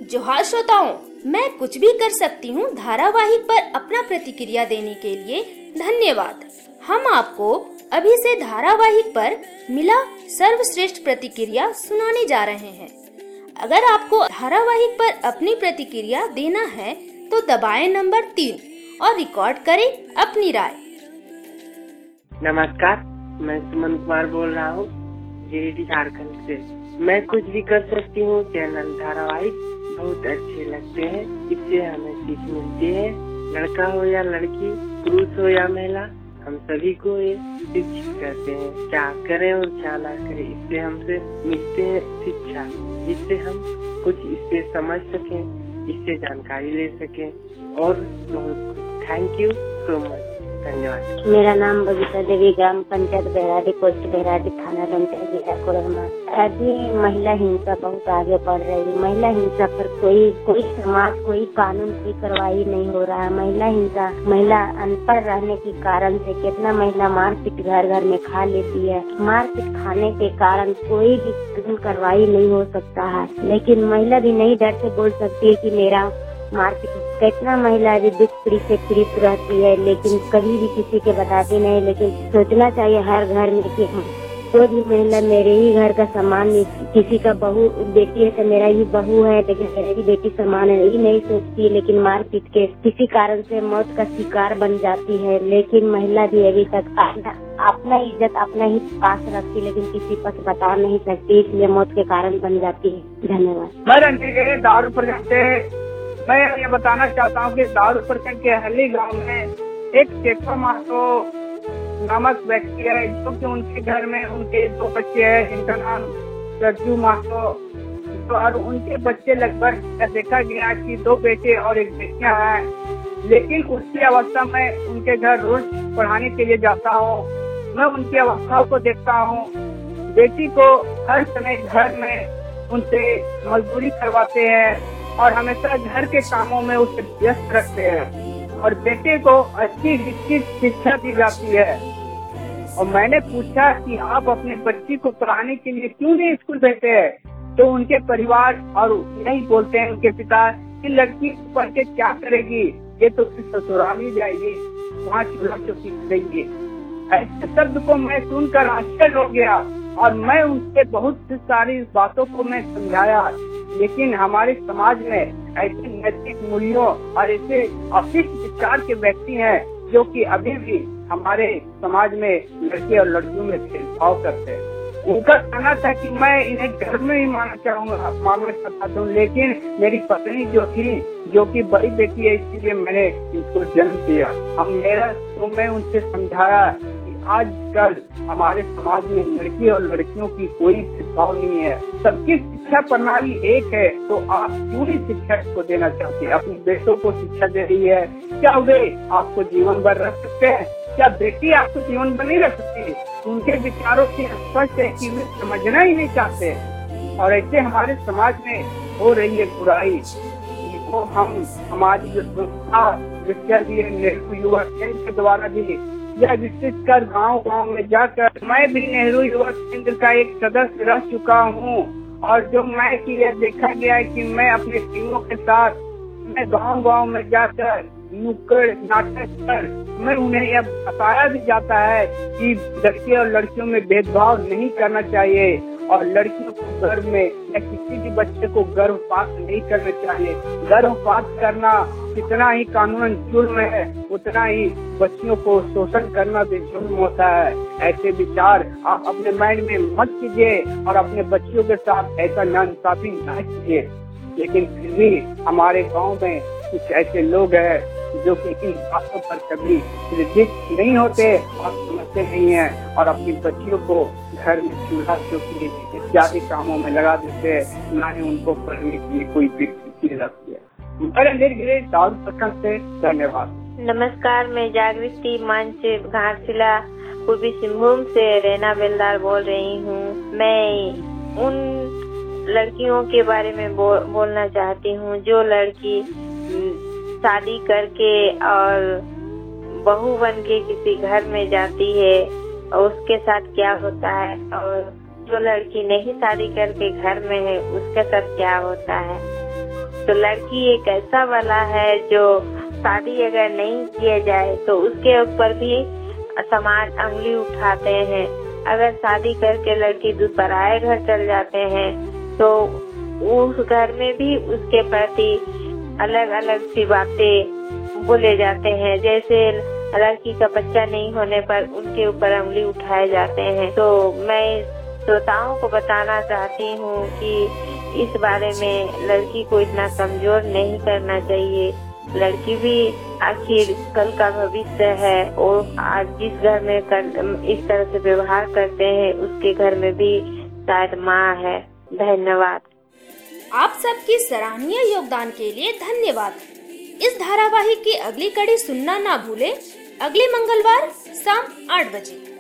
जोहार श्रोताओं, मैं कुछ भी कर सकती हूँ धारावाहिक पर अपना प्रतिक्रिया देने के लिए धन्यवाद। हम आपको अभी से धारावाहिक पर मिला सर्वश्रेष्ठ प्रतिक्रिया सुनाने जा रहे हैं। अगर आपको धारावाहिक पर अपनी प्रतिक्रिया देना है तो दबाएं नंबर 3 और रिकॉर्ड करें अपनी राय। नमस्कार, मैं सुमन कुमार बोल रहा हूँ गिरिडीह झारखंड से। मैं कुछ भी कर सकती हूँ चैनल धारावाहिक बहुत अच्छे लगते हैं। इससे हमें सीख मिलती है। लड़का हो या लड़की, पुरुष हो या महिला, हम सभी को ये शिक्षित करते हैं क्या करें और क्या ना करें। इससे हमसे मिलते हैं शिक्षा, जिससे हम कुछ इससे समझ सकें, इससे जानकारी ले सकें और बहुत थैंक यू सो मच। धन्यवाद। मेरा नाम बबीता देवी, ग्राम पंचायत बहराडी, पोस्ट बहराडी, थाना रमता, जिला कोडरमा। अभी महिला हिंसा बहुत आगे बढ़ रही है। महिला हिंसा पर कोई समाज, कोई कानून, कोई कार्रवाई नहीं हो रहा है। महिला हिंसा, महिला अनपढ़ रहने के कारण से कितना महिला मारपीट घर घर में खा लेती है। मारपीट खाने के कारण कोई भी कानून कार्रवाई नहीं हो सकता है, लेकिन महिला भी नहीं डर से बोल सकती है कि मेरा मारपीट। कितना महिला भी दुख पीड़ित से पीड़ित रहती है, लेकिन कभी भी किसी के बताती नहीं। लेकिन सोचना चाहिए हर घर में कि कोई भी महिला मेरे ही घर का समान, किसी का बहू बेटी है तो मेरा ही बहू है, लेकिन मेरी भी बेटी समान है, ये नहीं सोचती। लेकिन मारपीट के किसी कारण से मौत का शिकार बन जाती है। लेकिन महिला भी अभी तक अपना इज्जत अपना ही पास रखती, लेकिन किसी पर बता नहीं सकती, इसलिए मौत के कारण बन जाती है। धन्यवाद। मैं ये बताना चाहता हूँ कि दारू प्रखंड के हली गांव में एक शेखर महतो नामक व्यक्ति है, जो कि उनके घर में उनके 2 बच्चे हैं, जिनका नाम सरजू महतो। तो और उनके बच्चे लगभग देखा गया कि 2 बेटे और 1 बेटियां हैं। लेकिन उसकी अवस्था में उनके घर रोज पढ़ाने के लिए जाता हूँ। मैं उनकी अवस्थाओं को देखता हूँ। बेटी को हर समय घर में उनसे मजदूरी करवाते हैं और हमेशा घर के कामों में उसे व्यस्त रखते हैं, और बेटे को अच्छी शिक्षा दी जाती है। और मैंने पूछा कि आप अपने बच्ची को पढ़ाने के लिए क्यों नहीं स्कूल भेजते हैं, तो उनके परिवार और यही बोलते हैं उनके पिता कि लड़की पढ़ के क्या करेगी, ये तो ससुराल ही जाएगी, वहाँ चूल्हा चौकी करेगी। ऐसे शब्द को मैं सुनकर आश्चर्य हो गया और मैं उनसे बहुत सारी बातों को मैं समझाया। लेकिन हमारे समाज में ऐसे नैतिक मूल्यों और ऐसे अशिष्ट विचार के व्यक्ति हैं जो कि अभी भी हमारे समाज में लड़के और लड़कियों में भेदभाव करते हैं। उनका कहना था कि मैं इन्हें घर में ही मानना चाहता हूँ, लेकिन मेरी पत्नी जो थी, जो कि बड़ी बेटी है, इसलिए मैंने इसको जन्म दिया। मैं उनसे समझाया आजकल हमारे समाज में लड़की और लड़कियों की कोई भेदभाव नहीं है, सबकी शिक्षा प्रणाली एक है। तो आप क्यों नहीं शिक्षा को देना चाहते? अपने बेटों को शिक्षा दे रही है, क्या वे आपको जीवन भर रख सकते हैं? क्या बेटी आपको जीवन भर नहीं रख सकती? उनके विचारों की स्पष्ट है कि वे समझना ही नहीं चाहते। और ऐसे हमारे समाज में हो रही है बुराई, वो हम हमारी जो संस्था नेहरू युवा केंद्र के द्वारा भी यह विकसित कर गाँव में जाकर मैं भी नेहरू युवा केंद्र का एक सदस्य रह चुका हूँ। और जो मैं कि यह देखा गया है कि मैं अपने टीमों के साथ मैं गाँव में जाकर नुक्कड़ नाटक कर मैं उन्हें यह बताया भी जाता है कि लड़के और लड़कियों में भेदभाव नहीं करना चाहिए, और लड़कियों को गर्भ में या किसी भी बच्चे को गर्भपात नहीं करना चाहिए। गर्भपात करना जितना ही कानूनन जुर्म है, उतना ही बच्चियों को शोषण करना भी जुर्म होता है। ऐसे विचार आप अपने माइंड में मत कीजिए और अपने बच्चियों के साथ ऐसा नाइंसाफी न कीजिए। लेकिन फिर भी हमारे गांव में कुछ ऐसे लोग हैं जो कि इन बातों पर कभी प्रेरित नहीं होते और समझते नहीं हैं, और अपनी बच्चियों को घर में चूल्हा चौकी इत्यादि कामों में लगा देते हैं, ना ही उनको पढ़ने के लिए कोई चीज रखती है। दारू प्रखंड से धन्यवाद। नमस्कार, मैं जागृति मंच घाटशिला पूर्वी सिंहभूम से रेना बेलदार बोल रही हूँ। मैं उन लड़कियों के बारे में बोलना चाहती हूँ जो लड़की शादी करके और बहू बन के किसी घर में जाती है और उसके साथ क्या होता है, और जो लड़की नहीं शादी करके घर में है उसके साथ क्या होता है। तो लड़की एक ऐसा वाला है जो शादी अगर नहीं किया जाए तो उसके ऊपर भी समाज उंगली उठाते हैं। अगर शादी करके लड़की पराये घर चल जाते हैं तो उस घर में भी उसके प्रति अलग अलग सी बातें बोले जाते हैं। जैसे लड़की का बच्चा नहीं होने पर उनके ऊपर उंगली उठाए जाते हैं। तो मैं श्रोताओं को बताना चाहती हूँ कि इस बारे में लड़की को इतना कमजोर नहीं करना चाहिए। लड़की भी आखिर कल का भविष्य है और आज जिस घर में इस तरह से व्यवहार करते हैं उसके घर में भी शायद माँ है। धन्यवाद। आप सबकी सराहनीय योगदान के लिए धन्यवाद। इस धारावाहिक की अगली कड़ी सुनना ना भूले, अगले मंगलवार शाम 8 बजे।